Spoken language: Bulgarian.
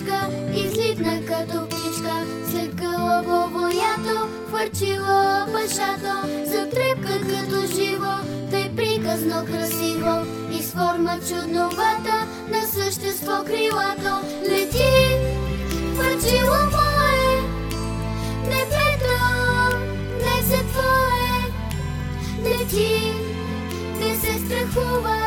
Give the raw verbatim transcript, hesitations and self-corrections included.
птичка, излитна като птичка. След гълъбово ято, хвърчила башато, затрепка като живо, тъй приказно красиво и с форма чудновата на същество крилато. Лети, хвърчило мое, небето, днес е твое. Лети, не се страхувай.